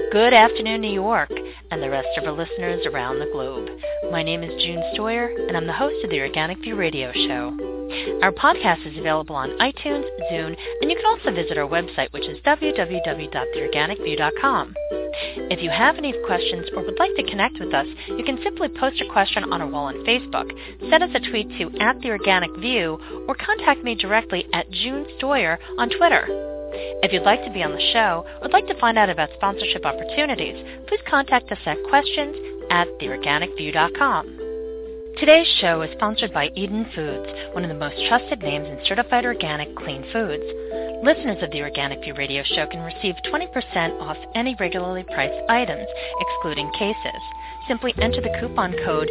Good afternoon, New York, and the rest of our listeners around the globe. My name is June Stoyer, and I'm the host of the Organic View Radio Show. Our podcast is available on iTunes, Zune, and you can also visit our website, which is www.theorganicview.com. If you have any questions or would like to connect with us, you can simply post a question on our wall on Facebook, send us a tweet to @theorganicview, or contact me directly at June Stoyer on Twitter. If you'd like to be on the show or would like to find out about sponsorship opportunities, please contact us at questions@theorganicview.com. Today's show is sponsored by Eden Foods, one of the most trusted names in certified organic clean foods. Listeners of the Organic View Radio Show can receive 20% off any regularly priced items, excluding cases. Simply enter the coupon code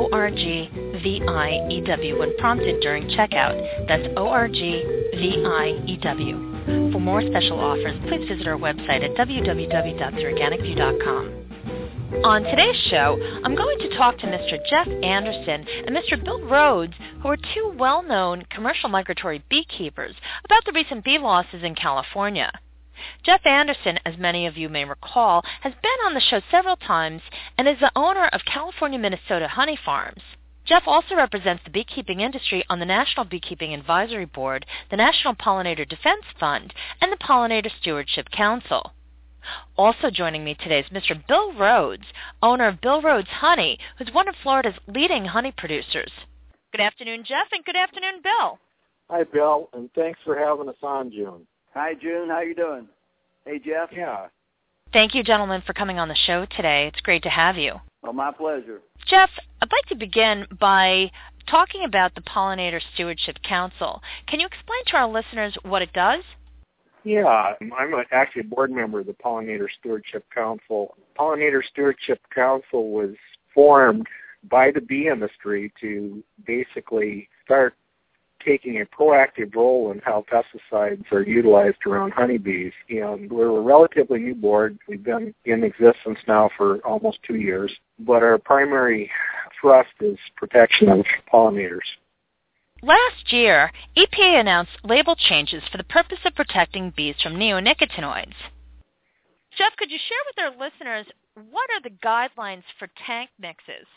ORGVIEW when prompted during checkout. That's ORGVIEW. For more special offers, please visit our website at www.theorganicview.com. On today's show, I'm going to talk to Mr. Jeff Anderson and Mr. Bill Rhodes, who are two well-known commercial migratory beekeepers, about the recent bee losses in California. Jeff Anderson, as many of you may recall, has been on the show several times and is the owner of California Minnesota Honey Farms. Jeff also represents the beekeeping industry on the National Beekeeping Advisory Board, the National Pollinator Defense Fund, and the Pollinator Stewardship Council. Also joining me today is Mr. Bill Rhodes, owner of Bill Rhodes Honey, who's one of Florida's leading honey producers. Good afternoon, Jeff, and good afternoon, Bill. Hi, Bill, and thanks for having us on, June. Hi, June. How you doing? Hey, Jeff. Yeah. Thank you, gentlemen, for coming on the show today. It's great to have you. Well, my pleasure. Jeff, I'd like to begin by talking about the Pollinator Stewardship Council. Can you explain to our listeners what it does? Yeah, I'm actually a board member of the Pollinator Stewardship Council. Pollinator Stewardship Council was formed by the bee industry to basically start taking a proactive role in how pesticides are utilized around honeybees. And we're a relatively new board. We've been in existence now for almost 2 years, but our primary thrust is protection of pollinators. Last year, EPA announced label changes for the purpose of protecting bees from neonicotinoids. Jeff, could you share with our listeners what are the guidelines for tank mixes?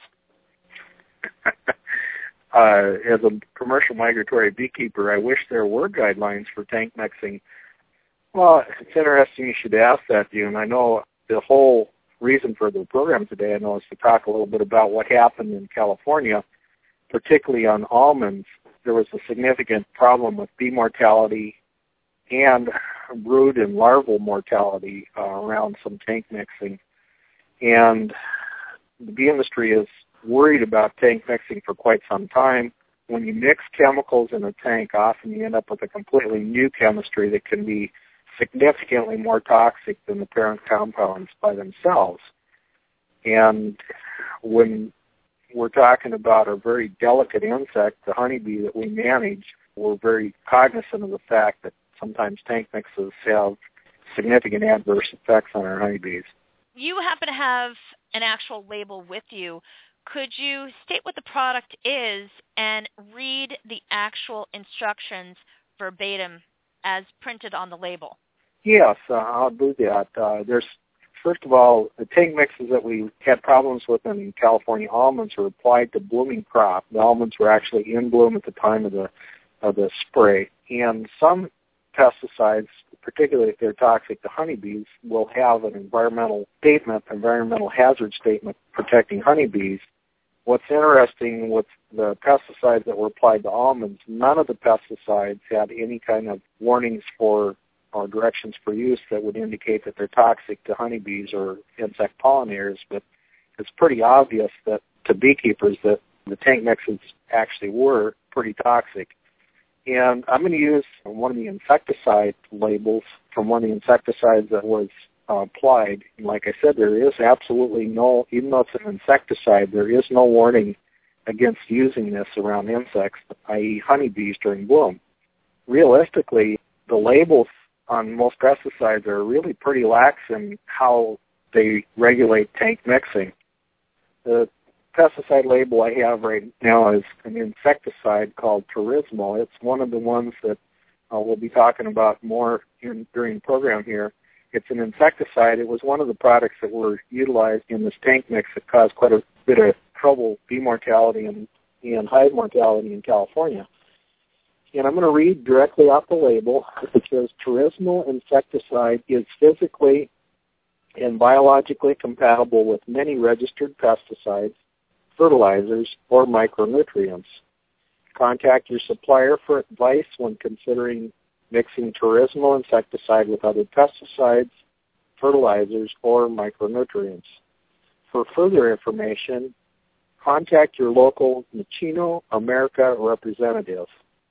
As a commercial migratory beekeeper, I wish there were guidelines for tank mixing. Well, it's interesting you should ask that, June. I know the whole reason for the program today, I know, is to talk a little bit about what happened in California, particularly on almonds. There was a significant problem with bee mortality and brood and larval mortality around some tank mixing. And the bee industry is worried about tank mixing for quite some time. When you mix chemicals in a tank, often you end up with a completely new chemistry that can be significantly more toxic than the parent compounds by themselves. And when we're talking about a very delicate insect, the honeybee that we manage, we're very cognizant of the fact that sometimes tank mixes have significant adverse effects on our honeybees. You happen to have an actual label with you. Could you state what the product is and read the actual instructions verbatim as printed on the label? Yes, I'll do that. First of all, the tank mixes that we had problems with in California almonds were applied to blooming crop. The almonds were actually in bloom at the time of the spray. And some pesticides, particularly if they're toxic to honeybees, will have an environmental hazard statement protecting honeybees. What's interesting with the pesticides that were applied to almonds, none of the pesticides had any kind of warnings for or directions for use that would indicate that they're toxic to honeybees or insect pollinators, but it's pretty obvious that to beekeepers that the tank mixes actually were pretty toxic. And I'm going to use one of the insecticide labels from one of the insecticides that was applied. And like I said, there is absolutely no, even though it's an insecticide, there is no warning against using this around insects, i.e. honeybees during bloom. Realistically, the labels on most pesticides are really pretty lax in how they regulate tank mixing. The pesticide label I have right now is an insecticide called Turismo. It's one of the ones that we'll be talking about more during the program here. It's an insecticide. It was one of the products that were utilized in this tank mix that caused quite a bit of trouble, bee mortality and hive mortality in California. And I'm going to read directly off the label. It says, Turismo insecticide is physically and biologically compatible with many registered pesticides, fertilizers, or micronutrients. Contact your supplier for advice when considering mixing Turismo insecticide with other pesticides, fertilizers, or micronutrients. For further information, contact your local Machino America representative.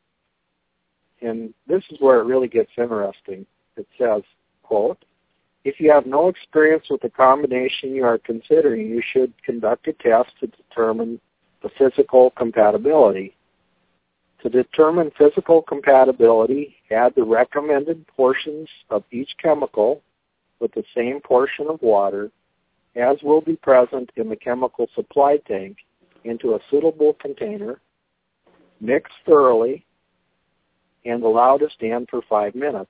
And this is where it really gets interesting. It says, quote, if you have no experience with the combination you are considering, you should conduct a test to determine the physical compatibility. To determine physical compatibility, add the recommended portions of each chemical with the same portion of water as will be present in the chemical supply tank into a suitable container, mix thoroughly, and allow to stand for 5 minutes.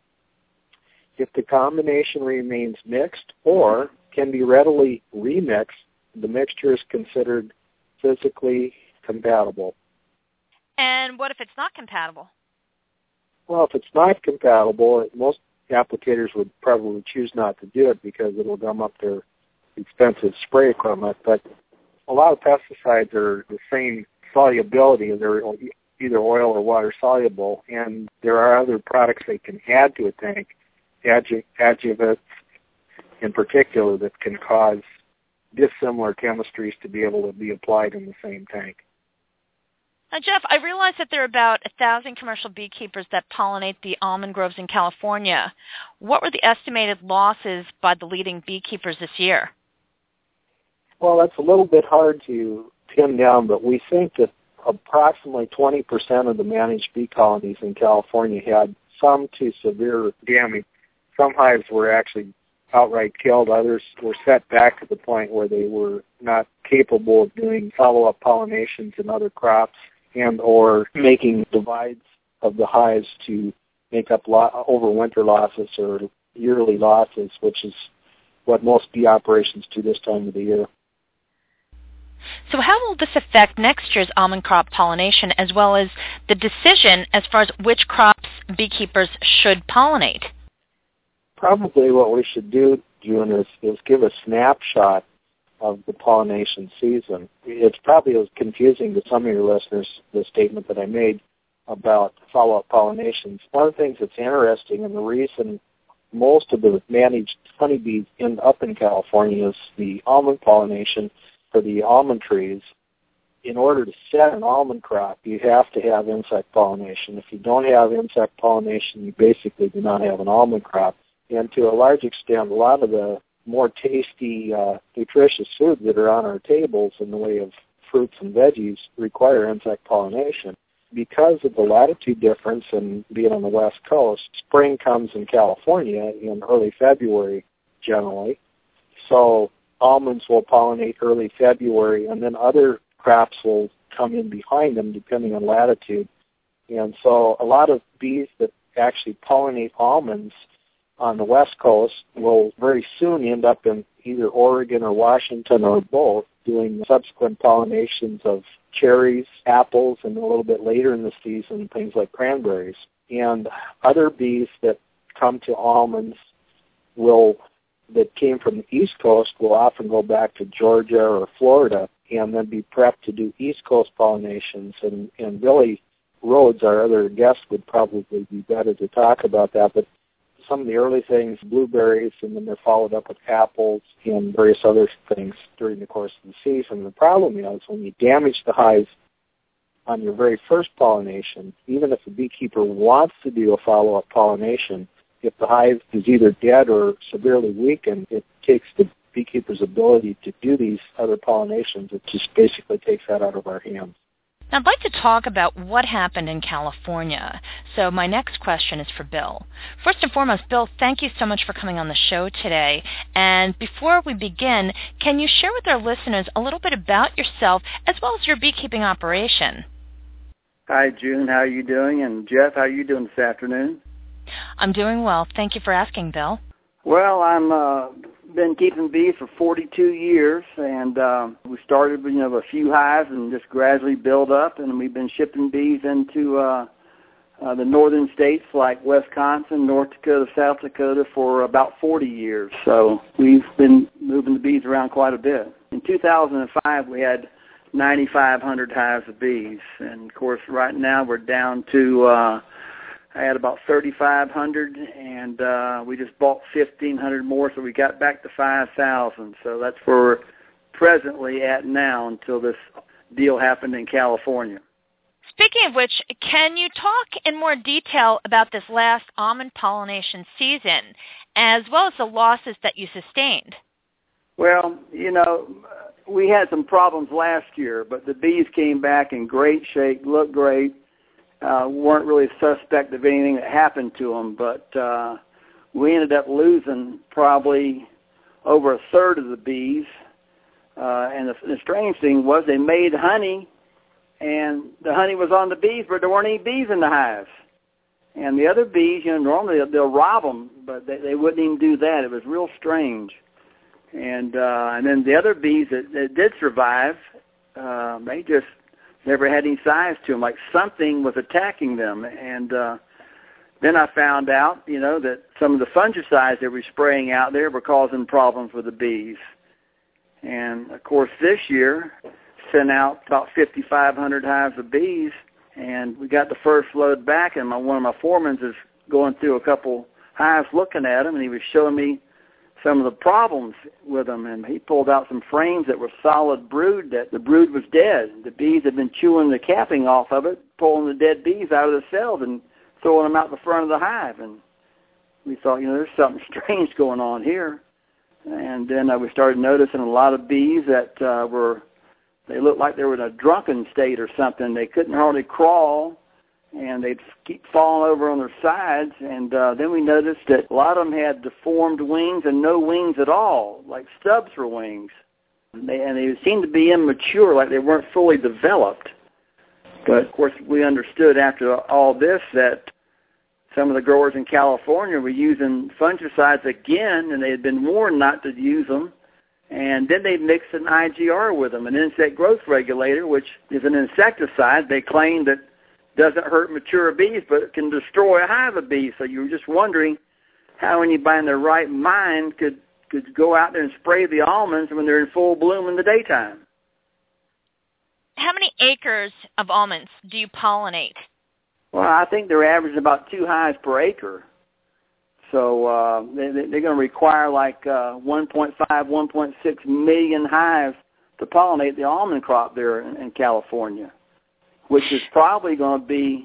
If the combination remains mixed or can be readily remixed, the mixture is considered physically compatible. And what if it's not compatible? Well, if it's not compatible, most applicators would probably choose not to do it because it will gum up their expensive spray equipment. But a lot of pesticides are the same solubility. They're either oil or water soluble, and there are other products they can add to a tank, adjuvants in particular, that can cause dissimilar chemistries to be able to be applied in the same tank. Now, Jeff, I realize that there are about 1,000 commercial beekeepers that pollinate the almond groves in California. What were the estimated losses by the leading beekeepers this year? Well, that's a little bit hard to pin down, but we think that approximately 20% of the managed bee colonies in California had some to severe damage. Some hives were actually outright killed. Others were set back to the point where they were not capable of doing follow-up pollinations in other crops and or making divides of the hives to make up overwinter losses or yearly losses, which is what most bee operations do this time of the year. So how will this affect next year's almond crop pollination as well as the decision as far as which crops beekeepers should pollinate? Probably what we should do, June, is give a snapshot of the pollination season. It's probably as confusing to some of your listeners, the statement that I made about follow-up pollinations. One of the things that's interesting and the reason most of the managed honeybees end up in California is the almond pollination for the almond trees. In order to set an almond crop, you have to have insect pollination. If you don't have insect pollination, you basically do not have an almond crop. And to a large extent, a lot of the more tasty, nutritious foods that are on our tables in the way of fruits and veggies require insect pollination. Because of the latitude difference and being on the West Coast, spring comes in California in early February generally. So almonds will pollinate early February, and then other crops will come in behind them depending on latitude. And so a lot of bees that actually pollinate almonds on the West Coast will very soon end up in either Oregon or Washington or both, doing subsequent pollinations of cherries, apples, and a little bit later in the season, things like cranberries. And other bees that come to almonds that came from the East Coast will often go back to Georgia or Florida and then be prepped to do East Coast pollinations. And Billy Rhodes, our other guest, would probably be better to talk about that. But some of the early things, blueberries, and then they're followed up with apples and various other things during the course of the season. The problem is when you damage the hives on your very first pollination, even if the beekeeper wants to do a follow-up pollination, if the hive is either dead or severely weakened, it takes the beekeeper's ability to do these other pollinations. It just basically takes that out of our hands. Now, I'd like to talk about what happened in California. So my next question is for Bill. First and foremost, Bill, thank you so much for coming on the show today. And before we begin, can you share with our listeners a little bit about yourself as well as your beekeeping operation? Hi, June. How are you doing? And Jeff, how are you doing this afternoon? I'm doing well. Thank you for asking, Bill. Well, I'm been keeping bees for 42 years, and we started with a few hives and just gradually build up, and we've been shipping bees into the northern states like Wisconsin, North Dakota, South Dakota for about 40 years. So we've been moving the bees around quite a bit. In 2005, we had 9,500 hives of bees, and of course right now we're down to I had about 3,500, and we just bought 1,500 more, so we got back to 5,000. So that's where we're presently at now until this deal happened in California. Speaking of which, can you talk in more detail about this last almond pollination season, as well as the losses that you sustained? Well, we had some problems last year, but the bees came back in great shape, looked great. Weren't really suspect of anything that happened to them, but we ended up losing probably over a third of the bees. And the strange thing was they made honey, and the honey was on the bees, but there weren't any bees in the hives. And the other bees, normally they'll rob them, but they wouldn't even do that. It was real strange. And then the other bees that did survive, they just never had any size to them, like something was attacking them. And then I found out, that some of the fungicides they were spraying out there were causing problems with the bees. And, of course, this year sent out about 5,500 hives of bees, and we got the first load back, and one of my foremen is going through a couple hives looking at them, and he was showing me some of the problems with them, and he pulled out some frames that were solid brood, that the brood was dead. The bees had been chewing the capping off of it, pulling the dead bees out of the cells and throwing them out the front of the hive. And we thought, there's something strange going on here. And then we started noticing a lot of bees that they looked like they were in a drunken state or something. They couldn't hardly crawl, and they'd keep falling over on their sides, and then we noticed that a lot of them had deformed wings and no wings at all, like stubs for wings. And they seemed to be immature, like they weren't fully developed. But, of course, we understood after all this that some of the growers in California were using fungicides again, and they had been warned not to use them. And then they mixed an IGR with them, an insect growth regulator, which is an insecticide. They claimed that doesn't hurt mature bees, but it can destroy a hive of bees. So you were just wondering how anybody in their right mind could go out there and spray the almonds when they're in full bloom in the daytime. How many acres of almonds do you pollinate? Well, I think they're averaging about 2 hives per acre. So they're going to require like 1.5, 1.6 million hives to pollinate the almond crop there in California, which is probably going to be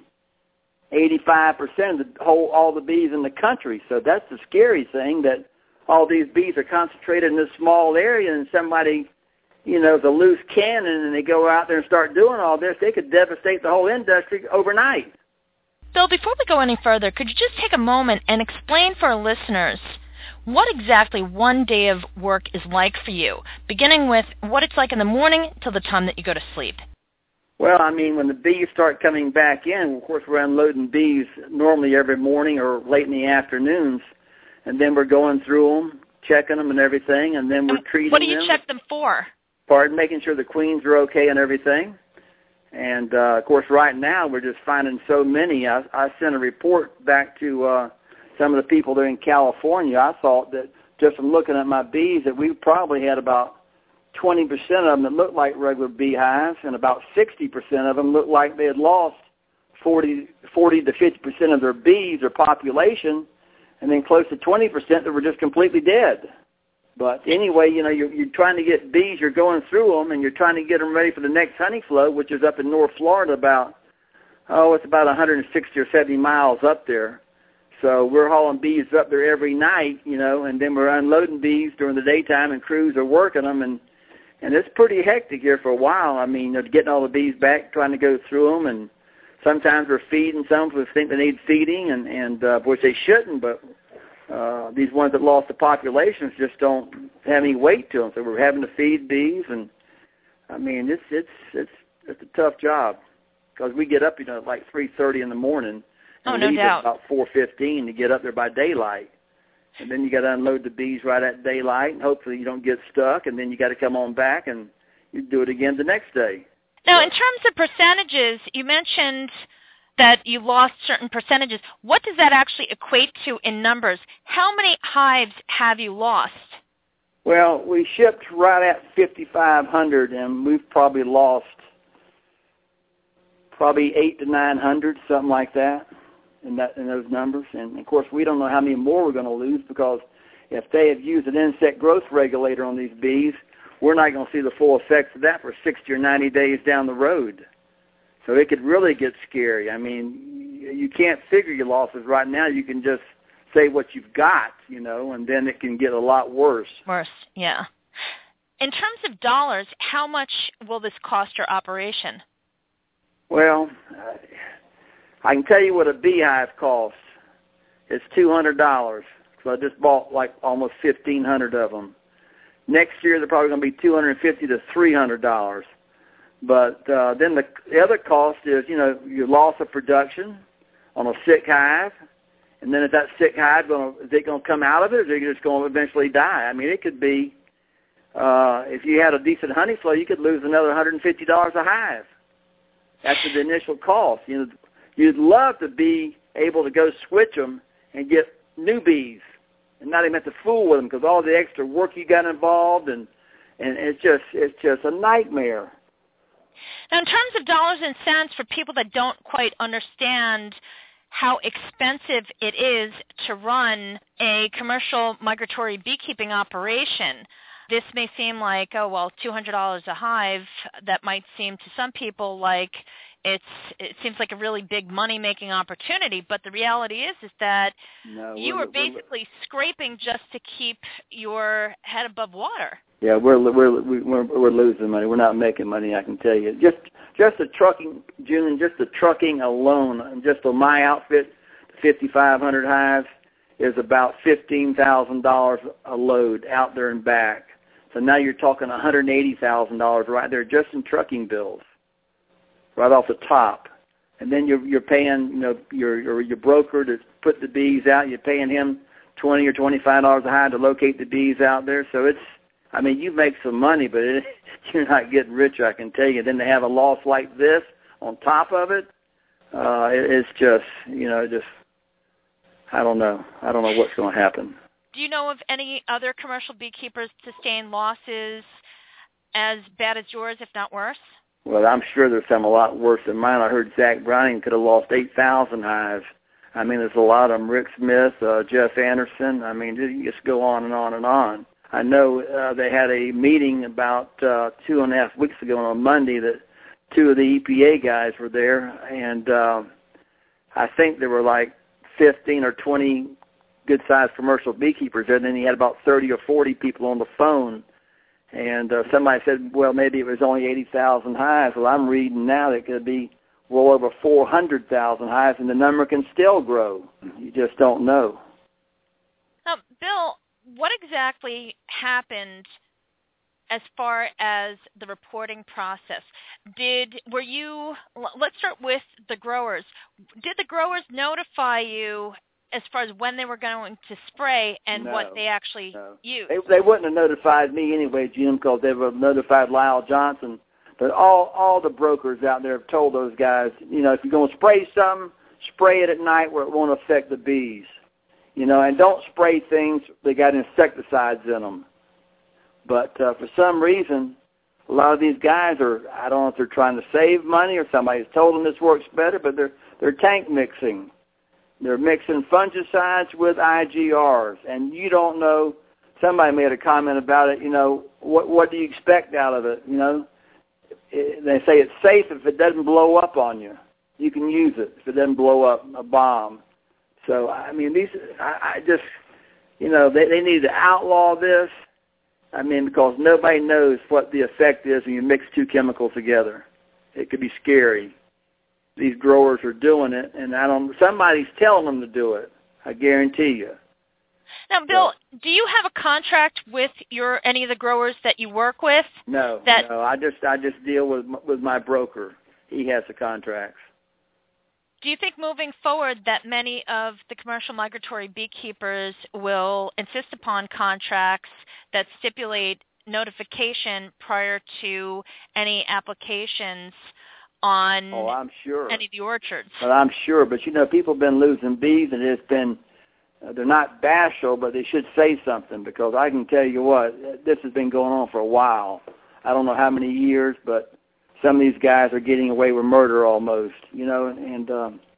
85% of all the bees in the country. So that's the scary thing, that all these bees are concentrated in this small area, and somebody, is a loose cannon, and they go out there and start doing all this, they could devastate the whole industry overnight. Bill, before we go any further, could you just take a moment and explain for our listeners what exactly one day of work is like for you, beginning with what it's like in the morning till the time that you go to sleep? Well, when the bees start coming back in, of course, we're unloading bees normally every morning or late in the afternoons, and then we're going through them, checking them and everything, and then we're treating them. What do you check them for? Pardon? Making sure the queens are okay and everything. And, of course, right now we're just finding so many. I sent a report back to some of the people there in California. I thought that just from looking at my bees that we probably had about 20% of them that looked like regular beehives, and about 60% of them looked like they had lost 40 to 50% of their bees, their population, and then close to 20% that were just completely dead. But anyway, you're trying to get bees, you're going through them, and you're trying to get them ready for the next honey flow, which is up in North Florida it's about 160 or 70 miles up there. So we're hauling bees up there every night, and then we're unloading bees during the daytime, and crews are working them, and it's pretty hectic here for a while. Getting all the bees back, trying to go through them, and sometimes we're feeding some who think they need feeding, and which they shouldn't, but these ones that lost the populations just don't have any weight to them, so we're having to feed bees, and it's a tough job because we get up at like 3:30 in the morning, and no leave doubt. at about 4:15 to get up there by daylight. And then you got to unload the bees right at daylight, and hopefully you don't get stuck, and then you got to come on back and you do it again the next day. Now, in terms of percentages, you mentioned that you lost certain percentages. What does that actually equate to in numbers? How many hives have you lost? Well, we shipped right at 5,500, and we've probably lost probably 800 to 900, something like that, in those numbers. And, of course, we don't know how many more we're going to lose, because if they have used an insect growth regulator on these bees, we're not going to see the full effects of that for 60 or 90 days down the road. So it could really get scary. I mean, you can't figure your losses right now. You can just say what you've got, and then it can get a lot worse. Worse, yeah. In terms of dollars, how much will this cost your operation? Well, I can tell you what a beehive costs. It's $200. So I just bought like almost 1,500 of them. Next year they're probably going to be $250 to $300. But then the other cost is, your loss of production on a sick hive. And then is that sick hive is it going to come out of it, or is it just going to eventually die? I mean, it could be, if you had a decent honey flow, you could lose another $150 a hive after the initial cost. You'd love to be able to go switch them and get new bees and not even have to fool with them, because all the extra work you got involved, and it's just a nightmare. Now, in terms of dollars and cents, for people that don't quite understand how expensive it is to run a commercial migratory beekeeping operation, this may seem like, oh, well, $200 a hive. That might seem to some people like it seems like a really big money-making opportunity, but the reality is that you are basically scraping just to keep your head above water. Yeah, we're losing money. We're not making money, I can tell you. Just the trucking, June, just the trucking alone, just on my outfit, 5,500 hives, is about $15,000 a load out there and back. So now you're talking $180,000 right there just in trucking bills, right off the top. And then you're paying, your broker to put the bees out. You're paying him $20 or $25 a hive to locate the bees out there. So you make some money, but you're not getting rich, I can tell you. Then to have a loss like this on top of it, it's just, I don't know. I don't know what's going to happen. Do you know of any other commercial beekeepers sustain losses as bad as yours, if not worse? Well, I'm sure there's some a lot worse than mine. I heard Zach Browning could have lost 8,000 hives. I mean, there's a lot of them. Rick Smith, Jeff Anderson. I mean, you just go on and on and on. I know they had a meeting about 2.5 weeks ago on a Monday that two of the EPA guys were there, and I think there were like 15 or 20 good-sized commercial beekeepers there, and then he had about 30 or 40 people on the phone. And somebody said, well, maybe it was only 80,000 hives. Well, I'm reading now that it could be well over 400,000 hives, and the number can still grow. You just don't know. Now, Bill, what exactly happened as far as the reporting process? Let's start with the growers. Did the growers notify you as far as when they were going to spray and what they actually used? They wouldn't have notified me anyway, Jim, because they would have notified Lyle Johnson. But all the brokers out there have told those guys, if you're going to spray something, spray it at night where it won't affect the bees. And don't spray things that got insecticides in them. But for some reason, a lot of these guys I don't know if they're trying to save money or somebody's told them this works better, but they're tank mixing. They're mixing fungicides with IGRs, and you don't know. Somebody made a comment about it. What do you expect out of it? They say it's safe if it doesn't blow up on you. You can use it if it doesn't blow up a bomb. So I mean, they need to outlaw this. I mean, because nobody knows what the effect is when you mix two chemicals together. It could be scary. These growers are doing it, and somebody's telling them to do it. I guarantee you. Now, Bill, do you have a contract with any of the growers that you work with? No. I just deal with my broker. He has the contracts. Do you think moving forward that many of the commercial migratory beekeepers will insist upon contracts that stipulate notification prior to any applications on I'm sure. any of the orchards? But I'm sure. But, people have been losing bees, and it's been they're not bashful, but they should say something, because I can tell you what, this has been going on for a while. I don't know how many years, but some of these guys are getting away with murder almost, and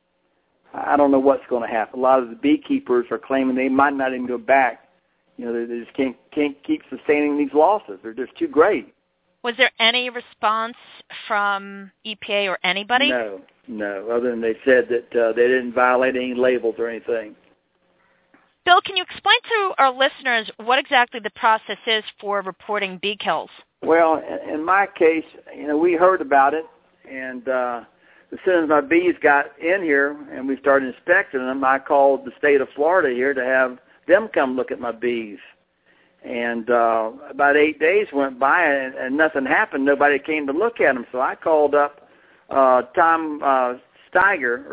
I don't know what's going to happen. A lot of the beekeepers are claiming they might not even go back. They just can't keep sustaining these losses. They're just too great. Was there any response from EPA or anybody? No, other than they said that they didn't violate any labels or anything. Bill, can you explain to our listeners what exactly the process is for reporting bee kills? Well, in my case, we heard about it, and as soon as my bees got in here and we started inspecting them, I called the state of Florida here to have them come look at my bees. And about 8 days went by and nothing happened. Nobody came to look at them. So I called up Tom Steger,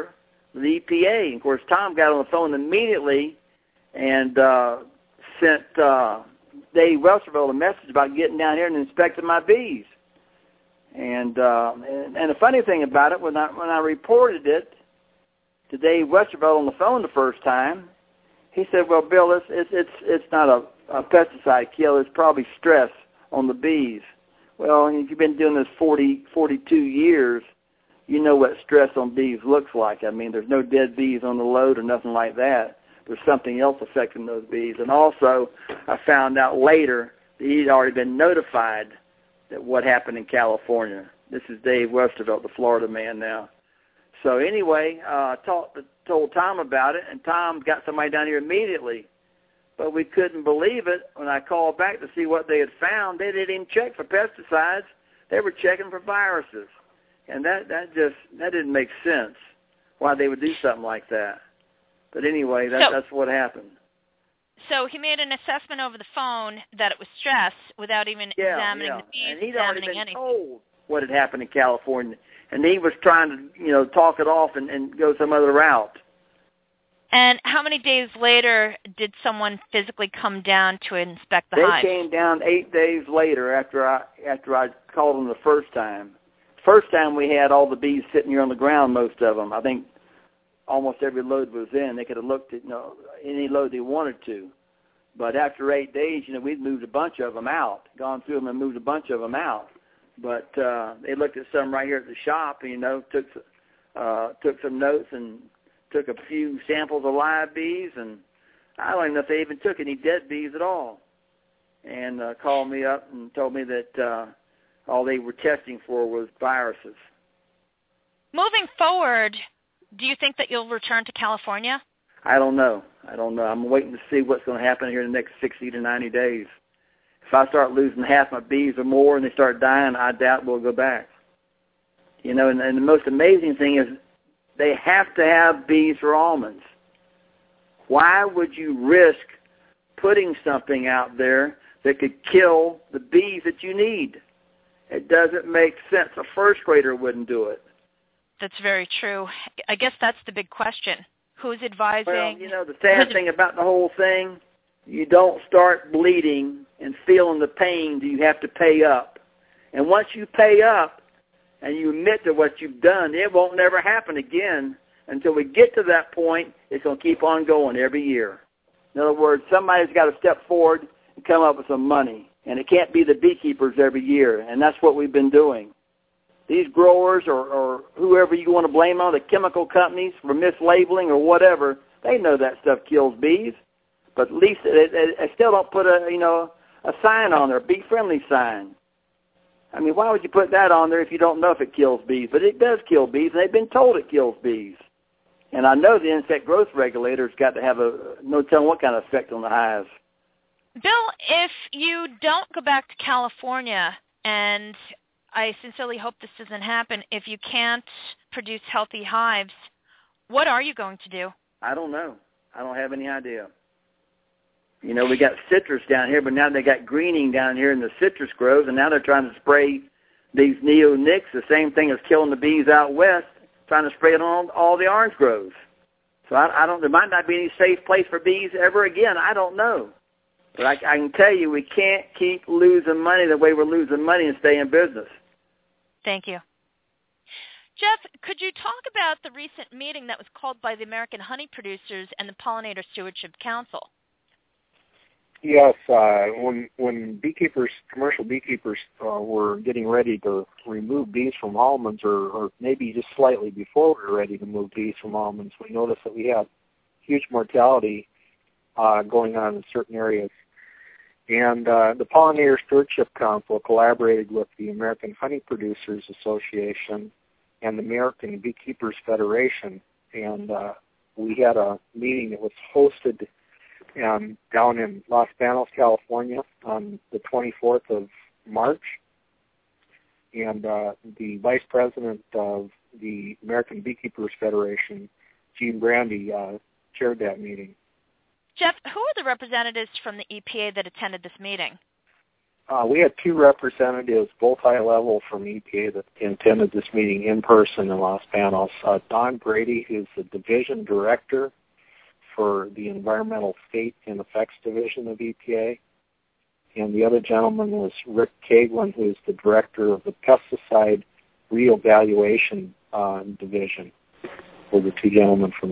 the EPA. And of course, Tom got on the phone immediately and sent Dave Westervelt a message about getting down here and inspecting my bees. And the funny thing about it, when I reported it to Dave Westervelt on the phone the first time, he said, "Well, Bill, it's not a pesticide kill. It's probably stress on the bees." Well, if you've been doing this 42 years, you know what stress on bees looks like. I mean, there's no dead bees on the load or nothing like that. There's something else affecting those bees. And also, I found out later that he'd already been notified that what happened in California. This is Dave Westervelt, the Florida man now. So anyway, told Tom about it, and Tom got somebody down here immediately. But we couldn't believe it when I called back to see what they had found. They didn't even check for pesticides. They were checking for viruses. And that didn't make sense, why they would do something like that. But anyway, that's what happened. So he made an assessment over the phone that it was stress without even examining the bees, and he'd already been anything. Told what had happened in California. And he was trying to, talk it off and go some other route. And how many days later did someone physically come down to inspect the hive? They came down 8 days later after I called them the first time. First time we had all the bees sitting here on the ground, most of them. I think almost every load was in. They could have looked at any load they wanted to. But after 8 days, we'd moved a bunch of them out, gone through them and moved a bunch of them out. But they looked at some right here at the shop, and, took some notes and took a few samples of live bees, and I don't even know if they even took any dead bees at all. And called me up and told me that all they were testing for was viruses. Moving forward, do you think that you'll return to California? I don't know. I'm waiting to see what's going to happen here in the next 60 to 90 days. If I start losing half my bees or more and they start dying, I doubt we'll go back. And the most amazing thing is they have to have bees for almonds. Why would you risk putting something out there that could kill the bees that you need? It doesn't make sense. A first grader wouldn't do it. That's very true. I guess that's the big question. Who's advising? Well, the sad thing about the whole thing, you don't start bleeding and feeling the pain till you have to pay up. And once you pay up and you admit to what you've done, it won't never happen again. Until we get to that point, it's going to keep on going every year. In other words, somebody's got to step forward and come up with some money. And it can't be the beekeepers every year, and that's what we've been doing. These growers or whoever you want to blame on, the chemical companies for mislabeling or whatever, they know that stuff kills bees. But at least they still don't put a sign on there, a bee-friendly sign. I mean, why would you put that on there if you don't know if it kills bees? But it does kill bees, and they've been told it kills bees. And I know the insect growth regulator's got to have no telling what kind of effect on the hives. Bill, if you don't go back to California, and I sincerely hope this doesn't happen, if you can't produce healthy hives, what are you going to do? I don't know. I don't have any idea. We got citrus down here, but now they got greening down here in the citrus groves, and now they're trying to spray these neonics, the same thing as killing the bees out west, trying to spray it on all the orange groves. So I don't. There might not be any safe place for bees ever again. I don't know. But I can tell you, we can't keep losing money the way we're losing money and stay in business. Thank you. Jeff, could you talk about the recent meeting that was called by the American Honey Producers and the Pollinator Stewardship Council? Yes, when beekeepers, commercial beekeepers, were getting ready to remove bees from almonds, or maybe just slightly before we were ready to move bees from almonds, we noticed that we had huge mortality going on in certain areas. And the Pollinator Stewardship Council collaborated with the American Honey Producers Association and the American Beekeepers Federation, and we had a meeting that was hosted down in Los Banos, California on the 24th of March. And the Vice President of the American Beekeepers Federation, Gene Brandy, chaired that meeting. Jeff, who are the representatives from the EPA that attended this meeting? We had two representatives, both high level from EPA, that attended this meeting in person in Los Banos. Don Brady, who's the division director for the Environmental State and Effects Division of EPA, and the other gentleman was Rick Kaglin, who's the director of the Pesticide Reevaluation Division. Were the two gentlemen from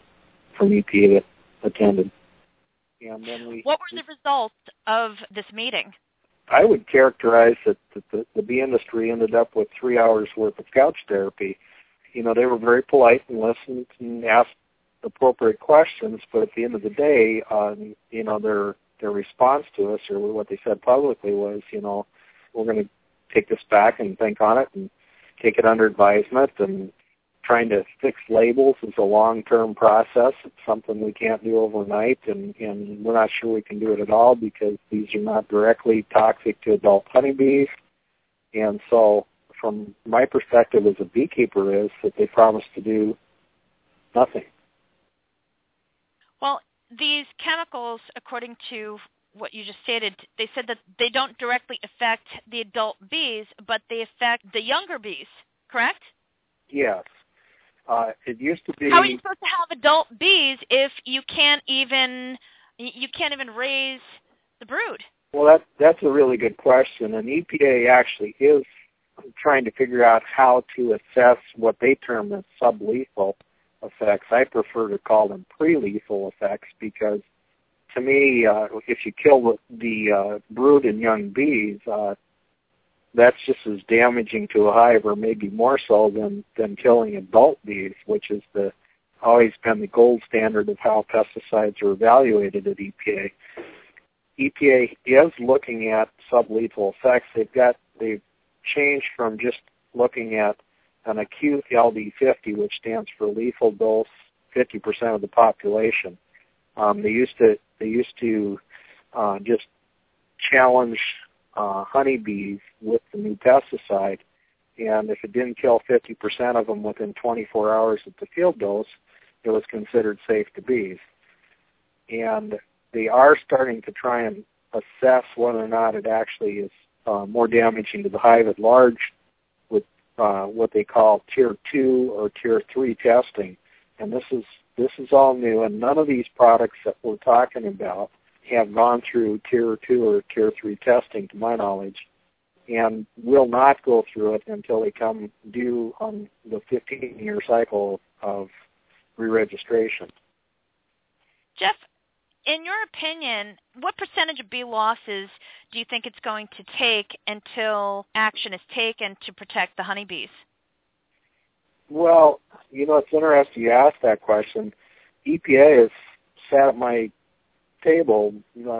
EPA that attended. And then what were the results of this meeting? I would characterize that the bee industry ended up with 3 hours worth of couch therapy. You know, they were very polite and listened and asked appropriate questions, but at the end of the day, you know, their response to us, or what they said publicly, was, you know, we're going to take this back and think on it and take it under advisement. And trying to fix labels is a long-term process. It's something we can't do overnight, and we're not sure we can do it at all because these are not directly toxic to adult honeybees. And so from my perspective as a beekeeper is that they promised to do nothing. Well, these chemicals, according to what you just stated, they said that they don't directly affect the adult bees, but they affect the younger bees, correct? Yes. It used to be. How are you supposed to have adult bees if you can't even raise the brood? Well, that's a really good question, and EPA actually is trying to figure out how to assess what they term as sublethal effects. I prefer to call them pre-lethal effects because, to me, if you kill the brood and young bees, that's just as damaging to a hive, or maybe more so than killing adult bees, which is always been the gold standard of how pesticides are evaluated at EPA. EPA is looking at sublethal effects. They've changed from just looking at an acute LD50, which stands for lethal dose 50% of the population. They used to just challenge honeybees with the new pesticide, and if it didn't kill 50% of them within 24 hours at the field dose, it was considered safe to bees. And they are starting to try and assess whether or not it actually is more damaging to the hive at large with what they call Tier 2 or Tier 3 testing. And this is all new, and none of these products that we're talking about have gone through Tier 2 or Tier 3 testing, to my knowledge, and will not go through it until they come due on the 15-year cycle of re-registration. Jeff, in your opinion, what percentage of bee losses do you think it's going to take until action is taken to protect the honeybees? Well, you know, it's interesting you asked that question. EPA has sat at my table.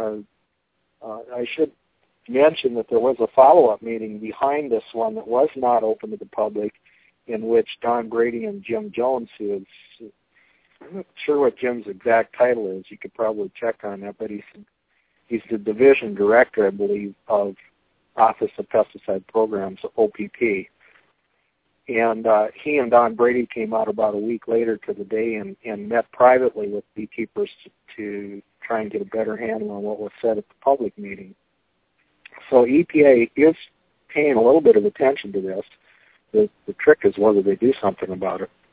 I should mention that there was a follow-up meeting behind this one that was not open to the public, in which Don Brady and Jim Jones, who is, I'm not sure what Jim's exact title is. You could probably check on that, but he's the division director, I believe, of Office of Pesticide Programs, OPP. And he and Don Brady came out about a week later to the day and met privately with beekeepers to try and get a better handle on what was said at the public meeting. So EPA is paying a little bit of attention to this. The trick is whether they do something about it.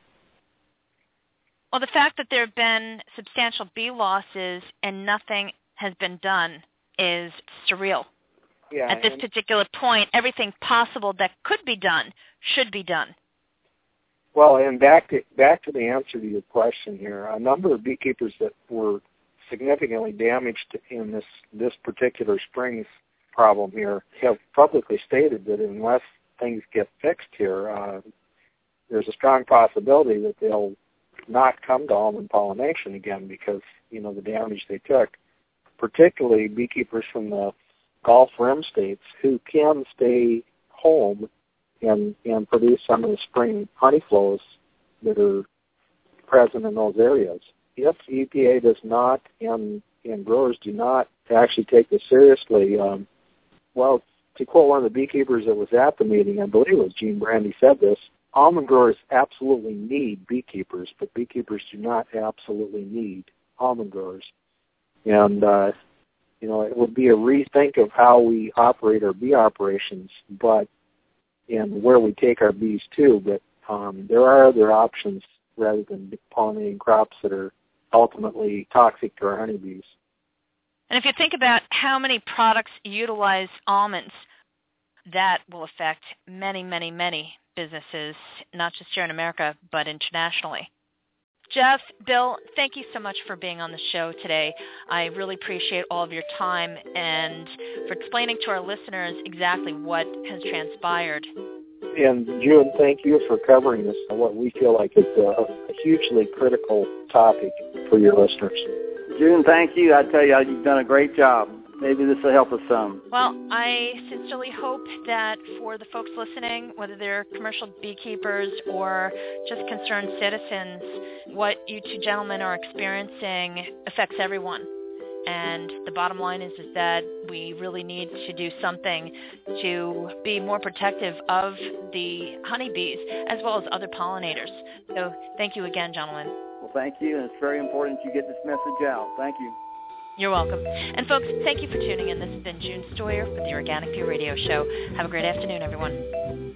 Well, the fact that there have been substantial bee losses and nothing has been done is surreal. Yeah, at this particular point, everything possible that could be done should be done. Well, and back to the answer to your question here, a number of beekeepers that were significantly damaged in this particular Springs problem here have publicly stated that unless things get fixed here, there's a strong possibility that they'll not come to almond pollination again because, the damage they took, particularly beekeepers from the Gulf Rim states who can stay home and produce some of the spring honey flows that are present in those areas. If EPA does not and growers do not actually take this seriously, well, to quote one of the beekeepers that was at the meeting, I believe it was Gene Brandy said this, almond growers absolutely need beekeepers, but beekeepers do not absolutely need almond growers. And, it would be a rethink of how we operate our bee operations, and where we take our bees to, but there are other options rather than pollinating crops that are ultimately toxic to our honeybees. And if you think about how many products utilize almonds, that will affect many, many, many businesses, not just here in America, but internationally. Jeff, Bill, thank you so much for being on the show today. I really appreciate all of your time and for explaining to our listeners exactly what has transpired. And June, thank you for covering this, what we feel like is a hugely critical topic for your listeners. June, thank you. I tell you, you've done a great job. Maybe this will help us some. Well, I sincerely hope that for the folks listening, whether they're commercial beekeepers or just concerned citizens, what you two gentlemen are experiencing affects everyone. And the bottom line is that we really need to do something to be more protective of the honeybees as well as other pollinators. So thank you again, gentlemen. Well, thank you, and it's very important you get this message out. Thank you. You're welcome. And folks, thank you for tuning in. This has been June Stoyer with the Organic Bee Radio Show. Have a great afternoon, everyone.